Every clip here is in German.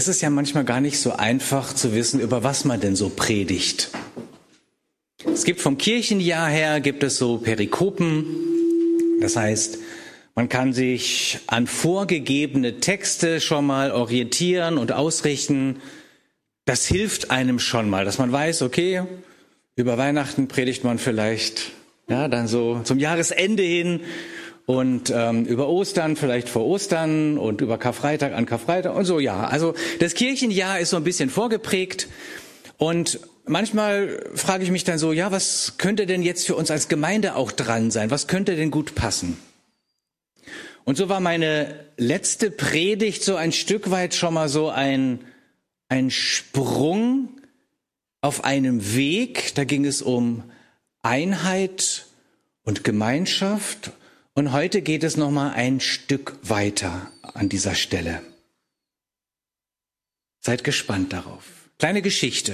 ist es ja manchmal gar nicht so einfach zu wissen, über was man denn so predigt. Es gibt vom Kirchenjahr her, gibt es so Perikopen. Das heißt, man kann sich an vorgegebene Texte schon mal orientieren und ausrichten. Das hilft einem schon mal, dass man weiß, okay, über Weihnachten predigt man vielleicht, ja, dann so zum Jahresende hin und über Ostern vielleicht vor Ostern und über Karfreitag an Karfreitag und so, ja. Also das Kirchenjahr ist so ein bisschen vorgeprägt und manchmal frage ich mich dann so, ja, was könnte denn jetzt für uns als Gemeinde auch dran sein? Was könnte denn gut passen? Und so war meine letzte Predigt so ein Stück weit schon mal so ein Sprung auf einem Weg. Da ging es um Einheit und Gemeinschaft. Und heute geht es noch mal ein Stück weiter an dieser Stelle. Seid gespannt darauf. Kleine Geschichte.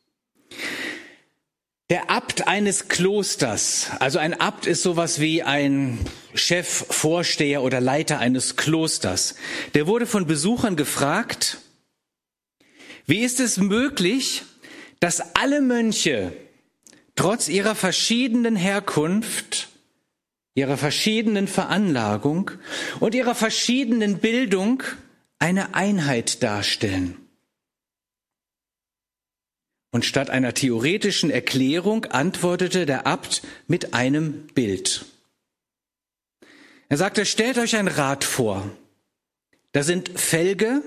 Der Abt eines Klosters, also ein Abt ist sowas wie ein Chef, Vorsteher oder Leiter eines Klosters, der wurde von Besuchern gefragt, wie ist es möglich, dass alle Mönche trotz ihrer verschiedenen Herkunft, ihrer verschiedenen Veranlagung und ihrer verschiedenen Bildung eine Einheit darstellen? Und statt einer theoretischen Erklärung antwortete der Abt mit einem Bild. Er sagte, stellt euch ein Rad vor. Da sind Felge,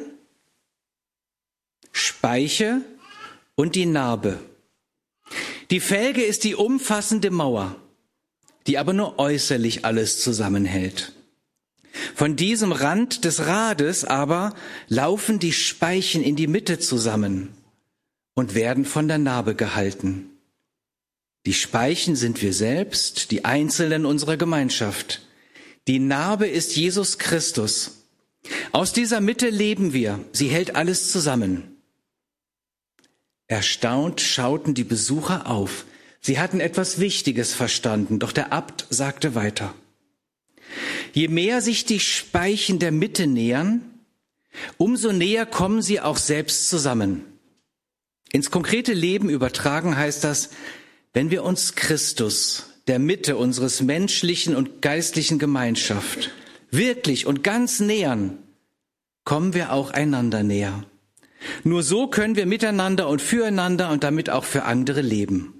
Speiche und die Narbe. Die Felge ist die umfassende Mauer, die aber nur äußerlich alles zusammenhält. Von diesem Rand des Rades aber laufen die Speichen in die Mitte zusammen und werden von der Narbe gehalten. Die Speichen sind wir selbst, die Einzelnen unserer Gemeinschaft. Die Narbe ist Jesus Christus. Aus dieser Mitte leben wir. Sie hält alles zusammen. Erstaunt schauten die Besucher auf. Sie hatten etwas Wichtiges verstanden, doch der Abt sagte weiter. Je mehr sich die Speichen der Mitte nähern, umso näher kommen sie auch selbst zusammen. Ins konkrete Leben übertragen heißt das, wenn wir uns Christus, der Mitte unseres menschlichen und geistlichen Gemeinschaft, wirklich und ganz nähern, kommen wir auch einander näher. Nur so können wir miteinander und füreinander und damit auch für andere leben.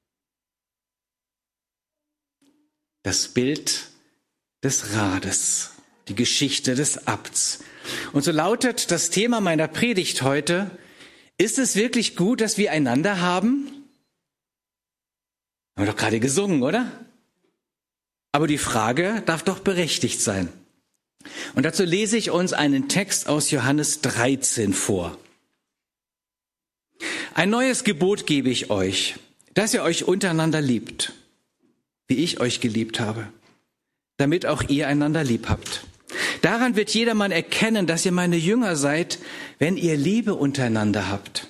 Das Bild des Rades, die Geschichte des Abts. Und so lautet das Thema meiner Predigt heute: Ist es wirklich gut, dass wir einander haben? Haben wir doch gerade gesungen, oder? Aber die Frage darf doch berechtigt sein. Und dazu lese ich uns einen Text aus Johannes 13 vor. Ein neues Gebot gebe ich euch, dass ihr euch untereinander liebt, wie ich euch geliebt habe, damit auch ihr einander lieb habt. Daran wird jedermann erkennen, dass ihr meine Jünger seid, wenn ihr Liebe untereinander habt.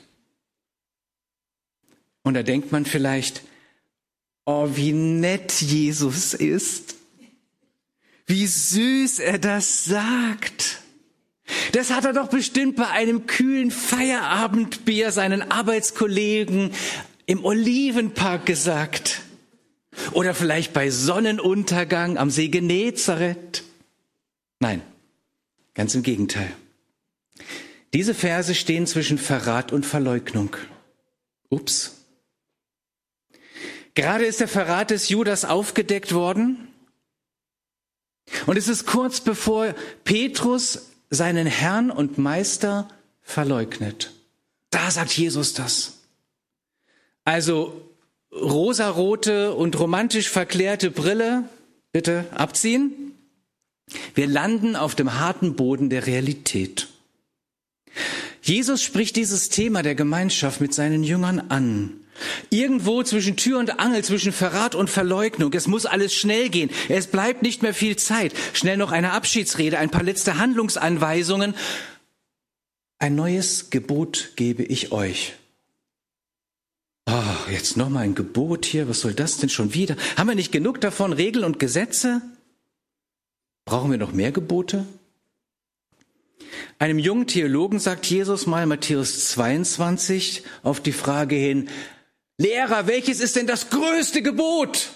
Und da denkt man vielleicht, oh, wie nett Jesus ist. Wie süß er das sagt. Das hat er doch bestimmt bei einem kühlen Feierabendbier seinen Arbeitskollegen im Olivenpark gesagt. Oder vielleicht bei Sonnenuntergang am See Genezareth. Nein, ganz im Gegenteil. Diese Verse stehen zwischen Verrat und Verleugnung. Ups. Gerade ist der Verrat des Judas aufgedeckt worden. Und es ist kurz bevor Petrus seinen Herrn und Meister verleugnet. Da sagt Jesus das. Also rosarote und romantisch verklärte Brille, bitte abziehen. Wir landen auf dem harten Boden der Realität. Jesus spricht dieses Thema der Gemeinschaft mit seinen Jüngern an. Irgendwo zwischen Tür und Angel, zwischen Verrat und Verleugnung. Es muss alles schnell gehen. Es bleibt nicht mehr viel Zeit. Schnell noch eine Abschiedsrede, ein paar letzte Handlungsanweisungen. Ein neues Gebot gebe ich euch. Oh, jetzt noch mal ein Gebot hier. Was soll das denn schon wieder? Haben wir nicht genug davon? Regeln und Gesetze? Brauchen wir noch mehr Gebote? Einem jungen Theologen sagt Jesus mal, Matthäus 22, auf die Frage hin, Lehrer, welches ist denn das größte Gebot?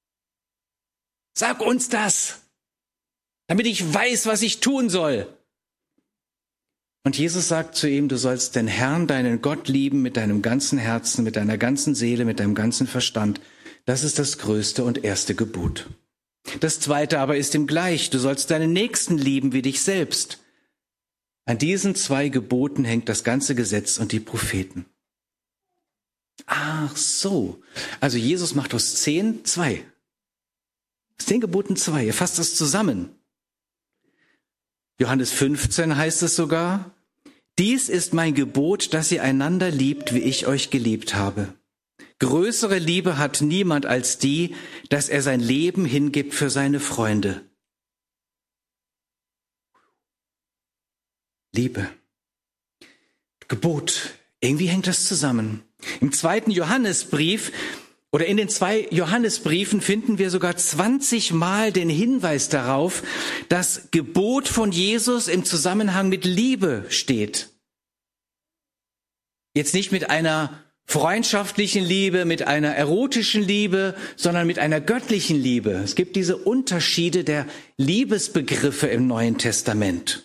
Sag uns das, damit ich weiß, was ich tun soll. Und Jesus sagt zu ihm, du sollst den Herrn, deinen Gott lieben mit deinem ganzen Herzen, mit deiner ganzen Seele, mit deinem ganzen Verstand. Das ist das größte und erste Gebot. Das zweite aber ist ihm gleich, du sollst deinen Nächsten lieben wie dich selbst. An diesen 2 Geboten hängt das ganze Gesetz und die Propheten. Ach so, also Jesus macht aus 10 2. Aus 10 Geboten 2, er fasst das zusammen. Johannes 15 heißt es sogar, dies ist mein Gebot, dass ihr einander liebt, wie ich euch geliebt habe. Größere Liebe hat niemand als die, dass er sein Leben hingibt für seine Freunde. Liebe. Gebot. Irgendwie hängt das zusammen. Im 2. Johannesbrief oder in den 2 Johannesbriefen finden wir sogar 20 Mal den Hinweis darauf, dass Gebot von Jesus im Zusammenhang mit Liebe steht. Jetzt nicht mit einer freundschaftlichen Liebe, mit einer erotischen Liebe, sondern mit einer göttlichen Liebe. Es gibt diese Unterschiede der Liebesbegriffe im Neuen Testament.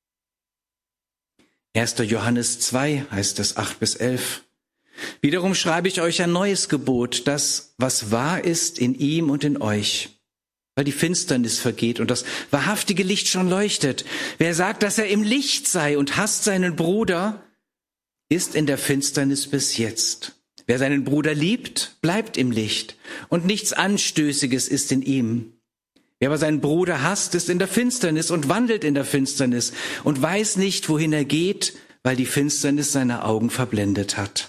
1. Johannes 2 heißt es 8-11. Wiederum schreibe ich euch ein neues Gebot, das, was wahr ist, in ihm und in euch, weil die Finsternis vergeht und das wahrhaftige Licht schon leuchtet. Wer sagt, dass er im Licht sei und hasst seinen Bruder, ist in der Finsternis bis jetzt. Wer seinen Bruder liebt, bleibt im Licht und nichts Anstößiges ist in ihm. Wer aber seinen Bruder hasst, ist in der Finsternis und wandelt in der Finsternis und weiß nicht, wohin er geht, weil die Finsternis seine Augen verblendet hat.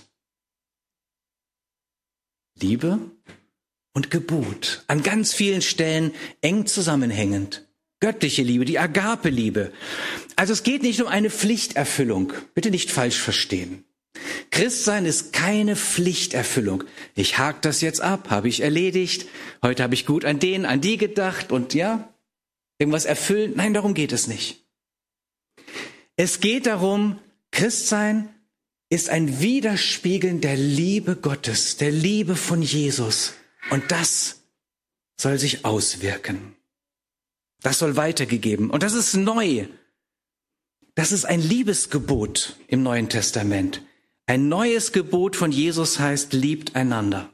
Liebe und Gebot, an ganz vielen Stellen eng zusammenhängend. Göttliche Liebe, die Agape-Liebe. Also es geht nicht um eine Pflichterfüllung. Bitte nicht falsch verstehen. Christsein ist keine Pflichterfüllung. Ich hake das jetzt ab, habe ich erledigt. Heute habe ich gut an den, an die gedacht und ja, irgendwas erfüllen. Nein, darum geht es nicht. Es geht darum, Christsein ist ein Widerspiegeln der Liebe Gottes, der Liebe von Jesus. Und das soll sich auswirken. Das soll weitergegeben. Und das ist neu. Das ist ein Liebesgebot im Neuen Testament. Ein neues Gebot von Jesus heißt, liebt einander.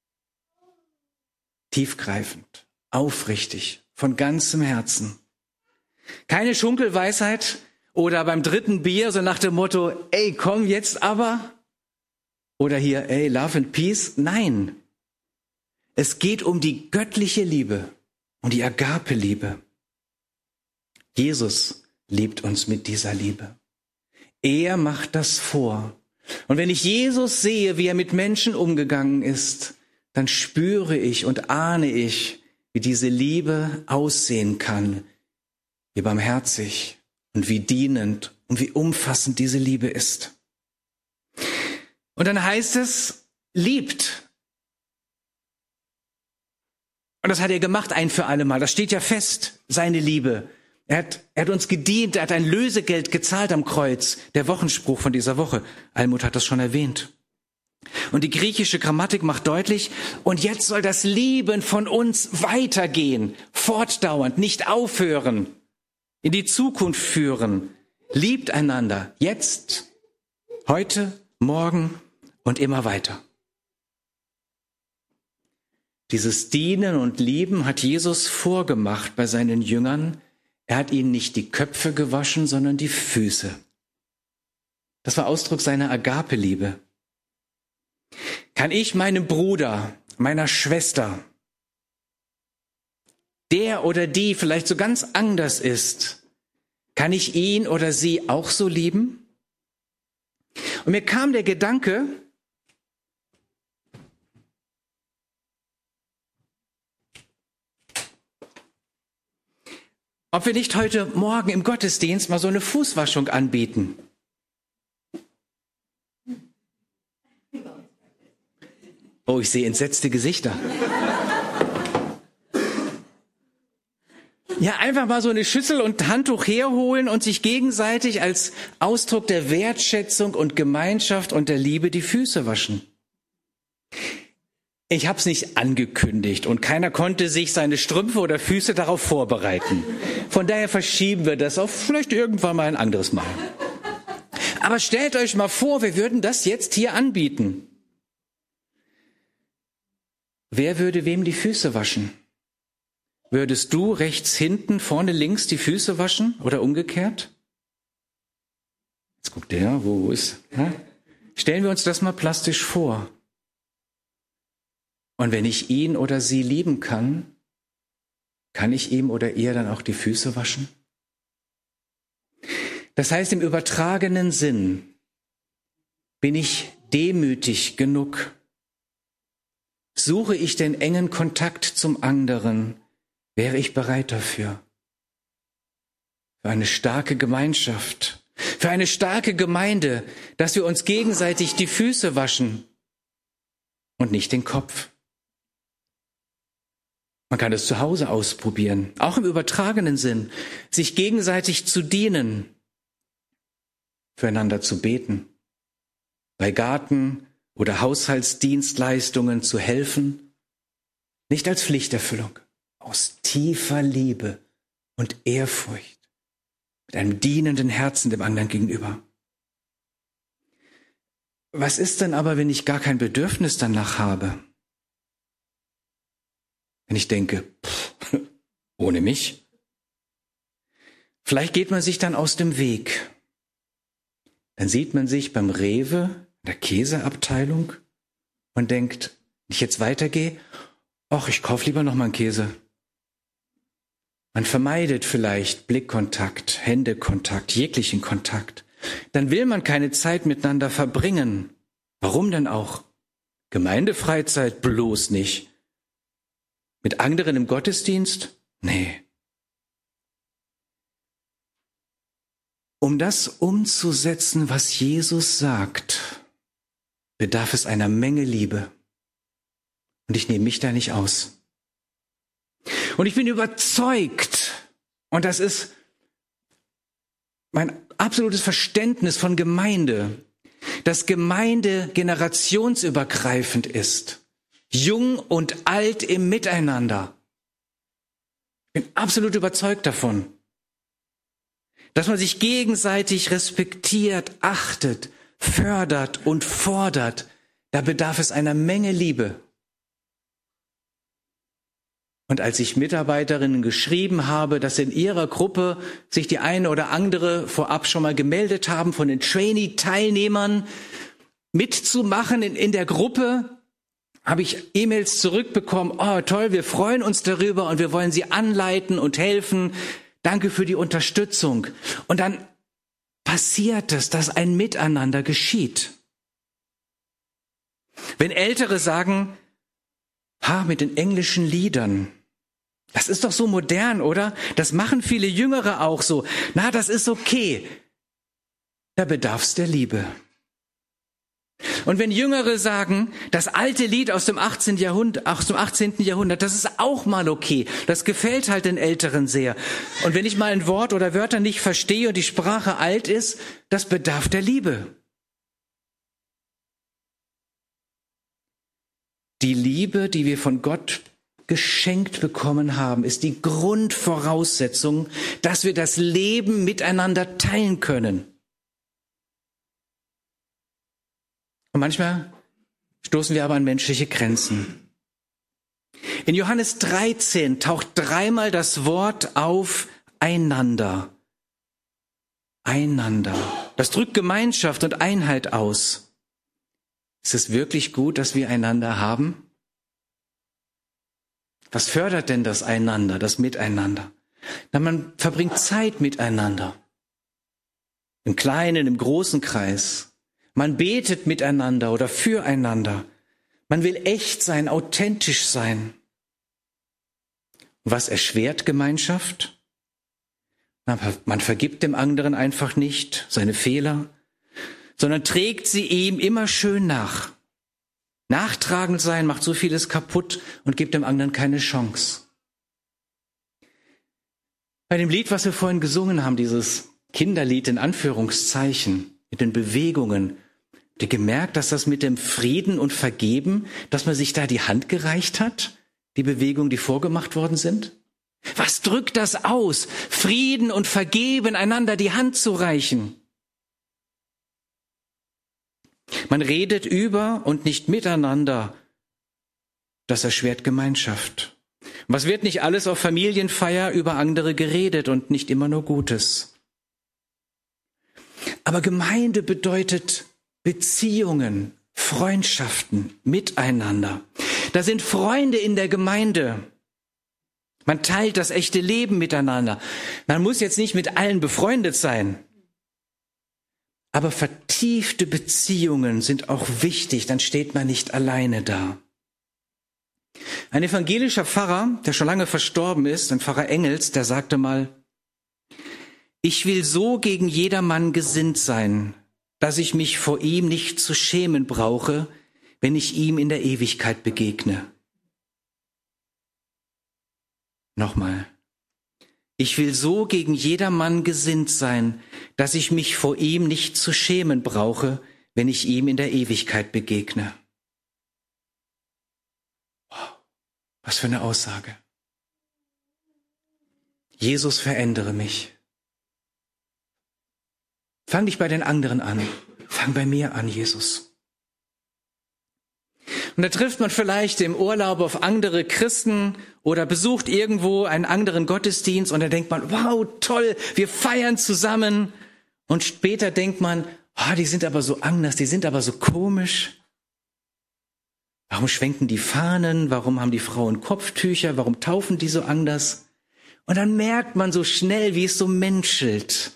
Tiefgreifend, aufrichtig, von ganzem Herzen. Keine Schunkelweisheit oder beim 3. Bier so nach dem Motto, ey, komm jetzt aber. Oder hier, ey, Love and Peace. Nein. Es geht um die göttliche Liebe und die Agape-Liebe. Jesus liebt uns mit dieser Liebe. Er macht das vor. Und wenn ich Jesus sehe, wie er mit Menschen umgegangen ist, dann spüre ich und ahne ich, wie diese Liebe aussehen kann, wie barmherzig und wie dienend und wie umfassend diese Liebe ist. Und dann heißt es, liebt. Und das hat er gemacht ein für alle Mal. Das steht ja fest, seine Liebe. Er hat uns gedient, er hat ein Lösegeld gezahlt am Kreuz. Der Wochenspruch von dieser Woche. Almut hat das schon erwähnt. Und die griechische Grammatik macht deutlich, und jetzt soll das Lieben von uns weitergehen, fortdauernd, nicht aufhören, in die Zukunft führen. Liebt einander, jetzt, heute, morgen und immer weiter. Dieses Dienen und Lieben hat Jesus vorgemacht bei seinen Jüngern. Er hat ihnen nicht die Köpfe gewaschen, sondern die Füße. Das war Ausdruck seiner Agape-Liebe. Kann ich meinem Bruder, meiner Schwester, der oder die vielleicht so ganz anders ist, kann ich ihn oder sie auch so lieben? Und mir kam der Gedanke, ob wir nicht heute Morgen im Gottesdienst mal so eine Fußwaschung anbieten. Oh, ich sehe entsetzte Gesichter. Ja, einfach mal so eine Schüssel und Handtuch herholen und sich gegenseitig als Ausdruck der Wertschätzung und Gemeinschaft und der Liebe die Füße waschen. Ich habe es nicht angekündigt und keiner konnte sich seine Strümpfe oder Füße darauf vorbereiten. Von daher verschieben wir das auf vielleicht irgendwann mal ein anderes Mal. Aber stellt euch mal vor, wir würden das jetzt hier anbieten. Wer würde wem die Füße waschen? Würdest du rechts hinten, vorne links die Füße waschen oder umgekehrt? Jetzt guckt der, wo ist? Ja? Stellen wir uns das mal plastisch vor. Und wenn ich ihn oder sie lieben kann, kann ich ihm oder ihr dann auch die Füße waschen? Das heißt, im übertragenen Sinn bin ich demütig genug. Suche ich den engen Kontakt zum anderen, wäre ich bereit dafür. Für eine starke Gemeinschaft, für eine starke Gemeinde, dass wir uns gegenseitig die Füße waschen und nicht den Kopf. Man kann es zu Hause ausprobieren, auch im übertragenen Sinn, sich gegenseitig zu dienen, füreinander zu beten, bei Garten- oder Haushaltsdienstleistungen zu helfen, nicht als Pflichterfüllung, aus tiefer Liebe und Ehrfurcht, mit einem dienenden Herzen dem anderen gegenüber. Was ist denn aber, wenn ich gar kein Bedürfnis danach habe? Wenn ich denke, ohne mich? Vielleicht geht man sich dann aus dem Weg. Dann sieht man sich beim Rewe, in der Käseabteilung und denkt, wenn ich jetzt weitergehe, ach, ich kaufe lieber noch mal einen Käse. Man vermeidet vielleicht Blickkontakt, Händekontakt, jeglichen Kontakt. Dann will man keine Zeit miteinander verbringen. Warum denn auch? Gemeindefreizeit bloß nicht. Mit anderen im Gottesdienst? Nee. Um das umzusetzen, was Jesus sagt, bedarf es einer Menge Liebe. Und ich nehme mich da nicht aus. Und ich bin überzeugt, und das ist mein absolutes Verständnis von Gemeinde, dass Gemeinde generationsübergreifend ist. Jung und alt im Miteinander. Ich bin absolut überzeugt davon. Dass man sich gegenseitig respektiert, achtet, fördert und fordert, da bedarf es einer Menge Liebe. Und als ich Mitarbeiterinnen geschrieben habe, dass in ihrer Gruppe sich die eine oder andere vorab schon mal gemeldet haben, von den Trainee-Teilnehmern mitzumachen in der Gruppe, habe ich E-Mails zurückbekommen, oh toll, wir freuen uns darüber und wir wollen Sie anleiten und helfen. Danke für die Unterstützung. Und dann passiert es, dass ein Miteinander geschieht. Wenn Ältere sagen, mit den englischen Liedern, das ist doch so modern, oder? Das machen viele Jüngere auch so. Das ist okay. Da bedarf es der Liebe. Und wenn Jüngere sagen, das alte Lied aus dem 18. Jahrhundert, das ist auch mal okay. Das gefällt halt den Älteren sehr. Und wenn ich mal ein Wort oder Wörter nicht verstehe und die Sprache alt ist, das bedarf der Liebe. Die Liebe, die wir von Gott geschenkt bekommen haben, ist die Grundvoraussetzung, dass wir das Leben miteinander teilen können. Und manchmal stoßen wir aber an menschliche Grenzen. In Johannes 13 taucht dreimal das Wort auf einander. Einander. Das drückt Gemeinschaft und Einheit aus. Ist es wirklich gut, dass wir einander haben? Was fördert denn das Einander, das Miteinander? Man verbringt Zeit miteinander. Im kleinen, im großen Kreis. Man betet miteinander oder füreinander. Man will echt sein, authentisch sein. Was erschwert Gemeinschaft? Man vergibt dem anderen einfach nicht seine Fehler, sondern trägt sie ihm immer schön nach. Nachtragend sein macht so vieles kaputt und gibt dem anderen keine Chance. Bei dem Lied, was wir vorhin gesungen haben, dieses Kinderlied in Anführungszeichen, mit den Bewegungen, habt ihr gemerkt, dass das mit dem Frieden und Vergeben, dass man sich da die Hand gereicht hat? Die Bewegungen, die vorgemacht worden sind? Was drückt das aus? Frieden und Vergeben, einander die Hand zu reichen. Man redet über und nicht miteinander. Das erschwert Gemeinschaft. Und was wird nicht alles auf Familienfeier über andere geredet und nicht immer nur Gutes? Aber Gemeinde bedeutet Beziehungen, Freundschaften, Miteinander. Da sind Freunde in der Gemeinde. Man teilt das echte Leben miteinander. Man muss jetzt nicht mit allen befreundet sein. Aber vertiefte Beziehungen sind auch wichtig, dann steht man nicht alleine da. Ein evangelischer Pfarrer, der schon lange verstorben ist, ein Pfarrer Engels, der sagte mal, ich will so gegen jedermann gesinnt sein, dass ich mich vor ihm nicht zu schämen brauche, wenn ich ihm in der Ewigkeit begegne. Nochmal. Ich will so gegen jedermann gesinnt sein, dass ich mich vor ihm nicht zu schämen brauche, wenn ich ihm in der Ewigkeit begegne. Wow, was für eine Aussage. Jesus, verändere mich. Fang nicht bei den anderen an, fang bei mir an, Jesus. Und da trifft man vielleicht im Urlaub auf andere Christen oder besucht irgendwo einen anderen Gottesdienst und da denkt man, wow, toll, wir feiern zusammen. Und später denkt man, die sind aber so anders, die sind aber so komisch. Warum schwenken die Fahnen? Warum haben die Frauen Kopftücher? Warum taufen die so anders? Und dann merkt man so schnell, wie es so menschelt.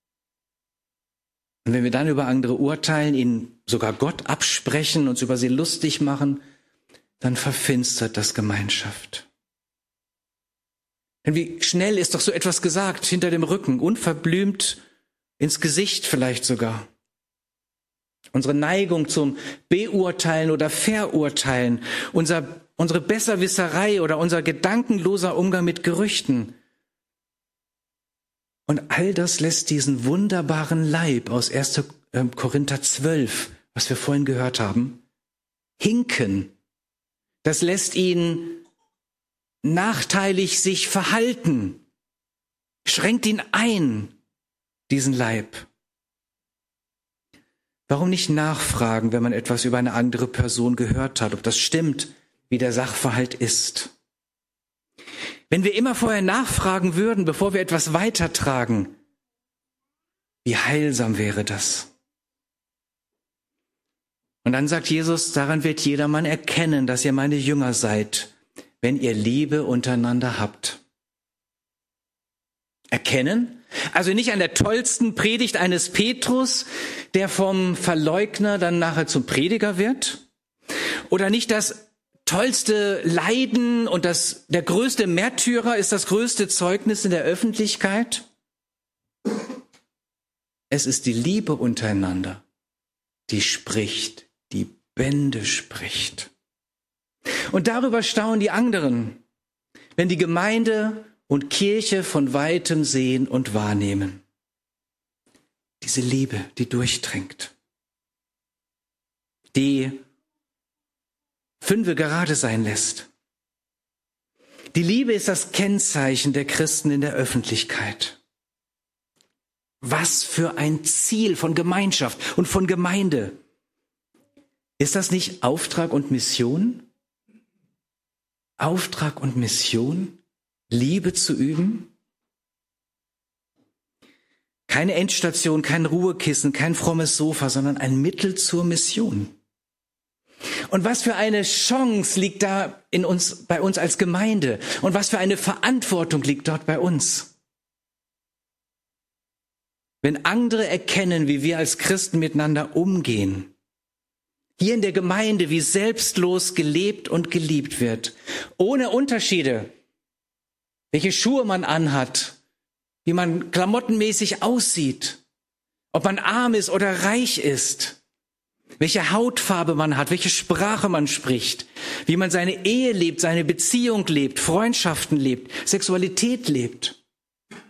Und wenn wir dann über andere urteilen, ihnen sogar Gott absprechen, uns über sie lustig machen, dann verfinstert das Gemeinschaft. Denn wie schnell ist doch so etwas gesagt, hinter dem Rücken, unverblümt ins Gesicht vielleicht sogar. Unsere Neigung zum Beurteilen oder Verurteilen, unsere Besserwisserei oder unser gedankenloser Umgang mit Gerüchten. Und all das lässt diesen wunderbaren Leib aus 1. Korinther 12, was wir vorhin gehört haben, hinken. Das lässt ihn nachteilig sich verhalten, schränkt ihn ein, diesen Leib. Warum nicht nachfragen, wenn man etwas über eine andere Person gehört hat, ob das stimmt, wie der Sachverhalt ist? Wenn wir immer vorher nachfragen würden, bevor wir etwas weitertragen, wie heilsam wäre das? Und dann sagt Jesus, daran wird jedermann erkennen, dass ihr meine Jünger seid, wenn ihr Liebe untereinander habt. Erkennen? Also nicht an der tollsten Predigt eines Petrus, der vom Verleugner dann nachher zum Prediger wird? Oder nicht das tollste Leiden und der größte Märtyrer ist das größte Zeugnis in der Öffentlichkeit? Es ist die Liebe untereinander, die spricht, die Bände spricht. Und darüber staunen die anderen, wenn die Gemeinde und Kirche von Weitem sehen und wahrnehmen. Diese Liebe, die durchdringt, die Fünfe gerade sein lässt. Die Liebe ist das Kennzeichen der Christen in der Öffentlichkeit. Was für ein Ziel von Gemeinschaft und von Gemeinde. Ist das nicht Auftrag und Mission? Auftrag und Mission? Liebe zu üben? Keine Endstation, kein Ruhekissen, kein frommes Sofa, sondern ein Mittel zur Mission. Und was für eine Chance liegt da bei uns als Gemeinde? Und was für eine Verantwortung liegt dort bei uns? Wenn andere erkennen, wie wir als Christen miteinander umgehen, hier in der Gemeinde, wie selbstlos gelebt und geliebt wird, ohne Unterschiede, welche Schuhe man anhat, wie man klamottenmäßig aussieht, ob man arm ist oder reich ist, welche Hautfarbe man hat, welche Sprache man spricht, wie man seine Ehe lebt, seine Beziehung lebt, Freundschaften lebt, Sexualität lebt.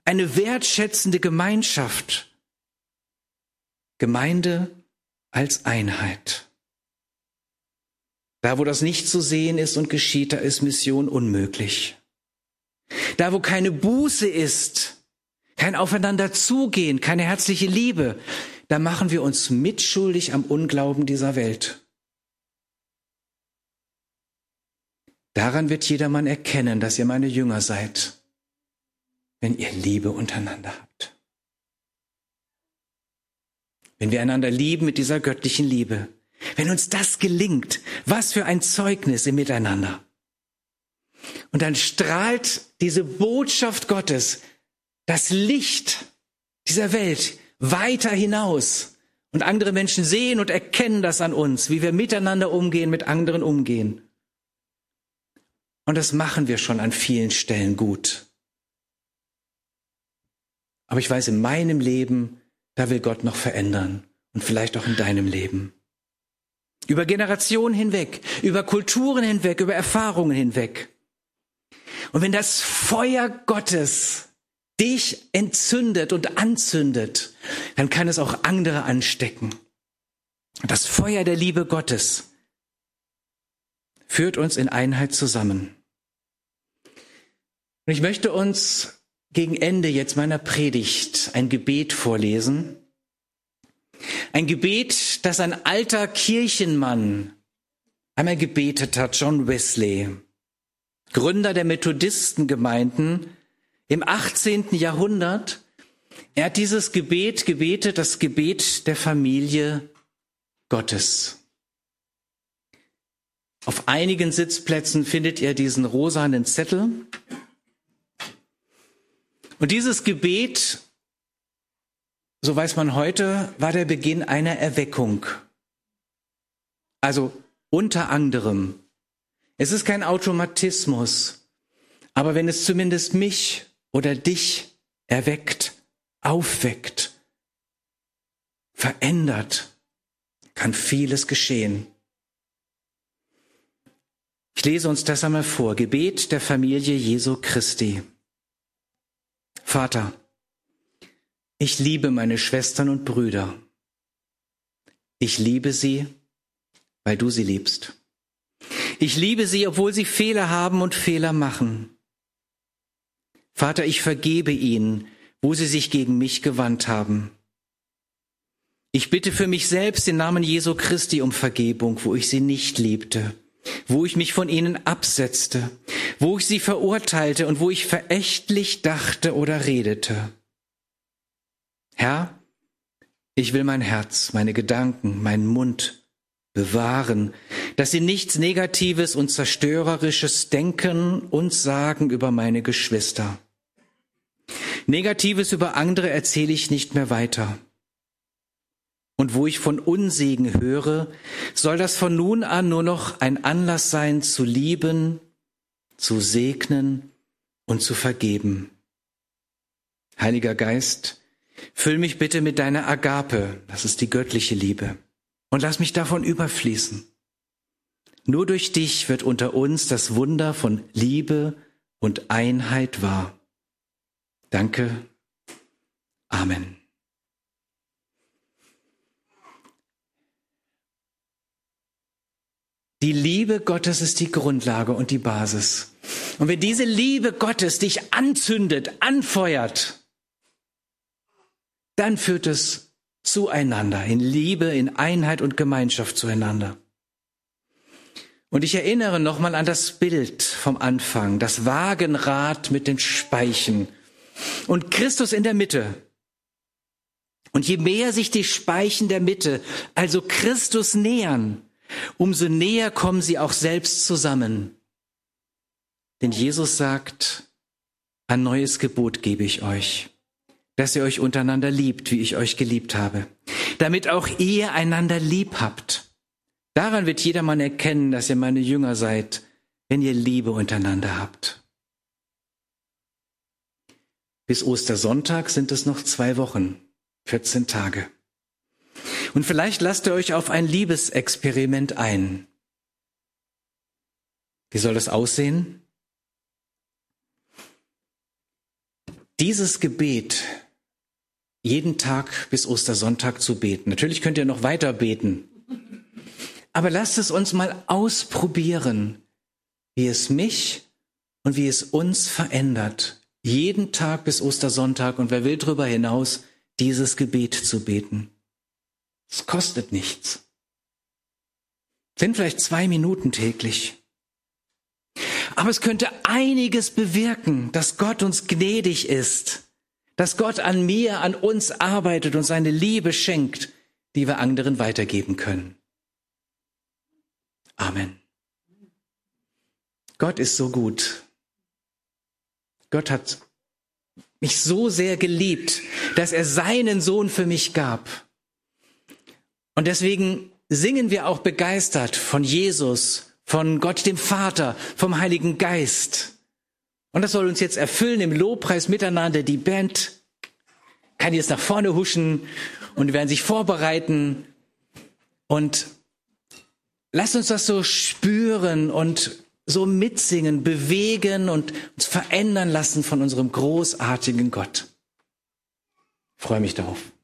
eine wertschätzende Gemeinschaft. Gemeinde als Einheit. Da, wo das nicht zu sehen ist und geschieht, da ist Mission unmöglich. Da, wo keine Buße ist, kein Aufeinander zugehen, keine herzliche Liebe, da machen wir uns mitschuldig am Unglauben dieser Welt. Daran wird jedermann erkennen, dass ihr meine Jünger seid, wenn ihr Liebe untereinander habt. Wenn wir einander lieben mit dieser göttlichen Liebe. Wenn uns das gelingt, was für ein Zeugnis im Miteinander. Und dann strahlt diese Botschaft Gottes, das Licht dieser Welt weiter hinaus. Und andere Menschen sehen und erkennen das an uns, wie wir miteinander umgehen, mit anderen umgehen. Und das machen wir schon an vielen Stellen gut. Aber ich weiß, in meinem Leben, da will Gott noch verändern. Und vielleicht auch in deinem Leben. Über Generationen hinweg, über Kulturen hinweg, über Erfahrungen hinweg. Und wenn das Feuer Gottes dich entzündet und anzündet, dann kann es auch andere anstecken. Das Feuer der Liebe Gottes führt uns in Einheit zusammen. Und ich möchte uns gegen Ende jetzt meiner Predigt ein Gebet vorlesen. Ein Gebet, das ein alter Kirchenmann einmal gebetet hat, John Wesley, Gründer der Methodistengemeinden im 18. Jahrhundert. Er hat dieses Gebet gebetet, das Gebet der Familie Gottes. Auf einigen Sitzplätzen findet ihr diesen rosanen Zettel. Und dieses Gebet, so weiß man heute, war der Beginn einer Erweckung. Also unter anderem. Es ist kein Automatismus, aber wenn es zumindest mich oder dich erweckt, aufweckt, verändert, kann vieles geschehen. Ich lese uns das einmal vor. Gebet der Familie Jesu Christi. Vater, ich liebe meine Schwestern und Brüder. Ich liebe sie, weil du sie liebst. Ich liebe sie, obwohl sie Fehler haben und Fehler machen. Vater, ich vergebe ihnen, wo sie sich gegen mich gewandt haben. Ich bitte für mich selbst im Namen Jesu Christi um Vergebung, wo ich sie nicht liebte, wo ich mich von ihnen absetzte, wo ich sie verurteilte und wo ich verächtlich dachte oder redete. Herr, ich will mein Herz, meine Gedanken, meinen Mund bewahren, dass sie nichts Negatives und Zerstörerisches denken und sagen über meine Geschwister. Negatives über andere erzähle ich nicht mehr weiter. Und wo ich von Unsegen höre, soll das von nun an nur noch ein Anlass sein, zu lieben, zu segnen und zu vergeben. Heiliger Geist, füll mich bitte mit deiner Agape, das ist die göttliche Liebe, und lass mich davon überfließen. Nur durch dich wird unter uns das Wunder von Liebe und Einheit wahr. Danke. Amen. Die Liebe Gottes ist die Grundlage und die Basis. Und wenn diese Liebe Gottes dich anzündet, anfeuert, dann führt es zueinander, in Liebe, in Einheit und Gemeinschaft zueinander. Und ich erinnere nochmal an das Bild vom Anfang, das Wagenrad mit den Speichen und Christus in der Mitte. Und je mehr sich die Speichen der Mitte, also Christus, nähern, umso näher kommen sie auch selbst zusammen. Denn Jesus sagt, ein neues Gebot gebe ich euch, dass ihr euch untereinander liebt, wie ich euch geliebt habe, damit auch ihr einander lieb habt. Daran wird jedermann erkennen, dass ihr meine Jünger seid, wenn ihr Liebe untereinander habt. Bis Ostersonntag sind es noch 2 Wochen, 14 Tage. Und vielleicht lasst ihr euch auf ein Liebesexperiment ein. Wie soll das aussehen? dieses Gebet jeden Tag bis Ostersonntag zu beten. Natürlich könnt ihr noch weiter beten. Aber lasst es uns mal ausprobieren, wie es mich und wie es uns verändert, jeden Tag bis Ostersonntag und wer will darüber hinaus, dieses Gebet zu beten. Es kostet nichts. Sind vielleicht 2 Minuten täglich. Aber es könnte einiges bewirken, dass Gott uns gnädig ist, dass Gott an mir, an uns arbeitet und seine Liebe schenkt, die wir anderen weitergeben können. Amen. Gott ist so gut. Gott hat mich so sehr geliebt, dass er seinen Sohn für mich gab. Und deswegen singen wir auch begeistert von Jesus, von Gott dem Vater, vom Heiligen Geist. Und das soll uns jetzt erfüllen im Lobpreis miteinander. Die Band kann jetzt nach vorne huschen und werden sich vorbereiten. Und lasst uns das so spüren und so mitsingen, bewegen und uns verändern lassen von unserem großartigen Gott. Ich freue mich darauf.